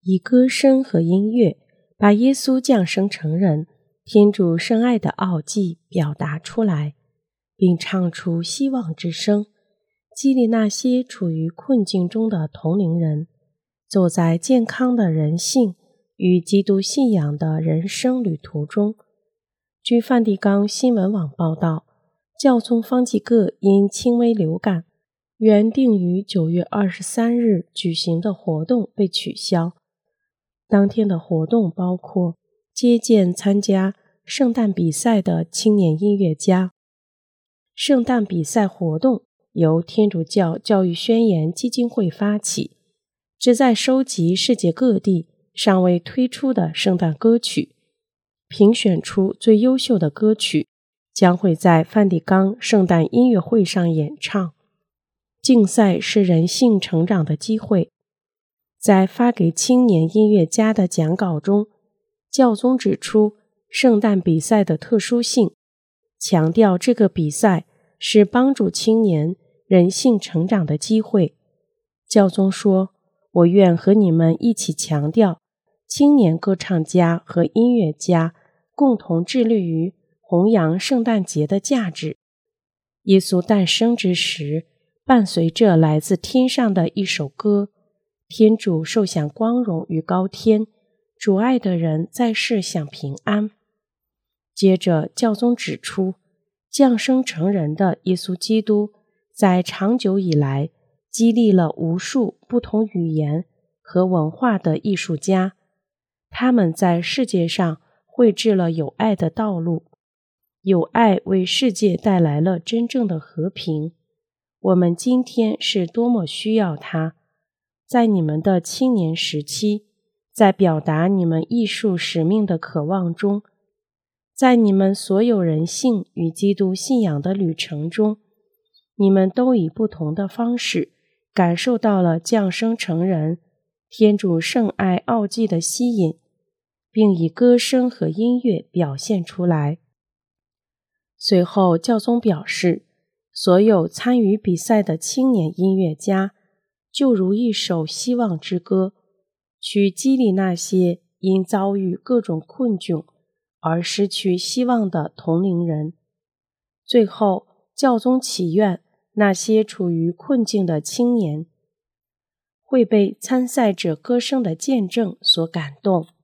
以歌声和音乐把耶稣降生成人、天主深爱的奥迹表达出来，并唱出希望之声，激励那些处于困境中的同龄人，走在健康的人性与基督信仰的人生旅途中。据梵蒂冈新闻网报道，教宗方济各因轻微流感，原定于9月23日举行的活动被取消。当天的活动包括接见参加圣诞比赛的青年音乐家。圣诞比赛活动由天主教教育宣言基金会发起，旨在收集世界各地尚未推出的圣诞歌曲，评选出最优秀的歌曲，将会在梵蒂冈圣诞音乐会上演唱。竞赛是人性成长的机会。在发给青年音乐家的讲稿中，教宗指出圣诞比赛的特殊性，强调这个比赛是帮助青年人性成长的机会。教宗说，我愿和你们一起强调青年歌唱家和音乐家共同致力于弘扬圣诞节的价值。耶稣诞生之时，伴随着来自天上的一首歌，天主受享光荣于高天，主爱的人在世享平安。接着教宗指出，降生成人的耶稣基督在长久以来激励了无数不同语言和文化的艺术家，他们在世界上绘制了有爱的道路，有爱为世界带来了真正的和平。我们今天是多么需要它。在你们的青年时期，在表达你们艺术使命的渴望中，在你们所有人性与基督信仰的旅程中，你们都以不同的方式感受到了降生成人、天主圣爱奥迹的吸引，并以歌声和音乐表现出来。随后教宗表示，所有参与比赛的青年音乐家就如一首希望之歌，去激励那些因遭遇各种困窘而失去希望的同龄人。最后，教宗祈愿那些处于困境的青年会被参赛者歌声的见证所感动。